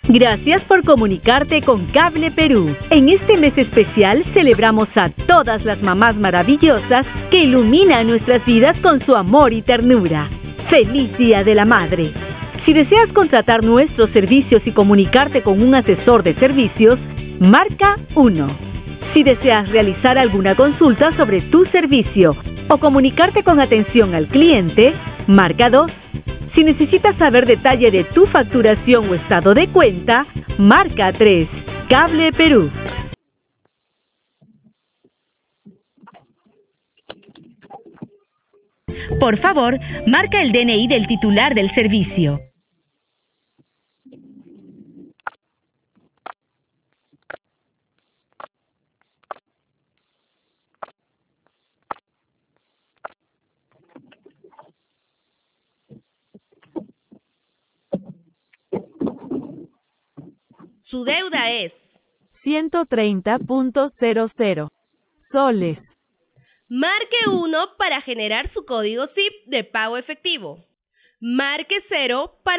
Gracias por comunicarte con Cable Perú. En este mes especial celebramos a todas las mamás maravillosas que iluminan nuestras vidas con su amor y ternura. ¡Feliz Día de la Madre! Si deseas contratar nuestros servicios y comunicarte con un asesor de servicios, marca 1. Si deseas realizar alguna consulta sobre tu servicio o comunicarte con atención al cliente, marca 2. Si necesitas saber detalle de tu facturación o estado de cuenta, marca 3. Cable Perú. Por favor, marca el DNI del titular del servicio. Su deuda es 130.00 soles. Marque 1 para generar su código SIP de pago efectivo. Marque 0 para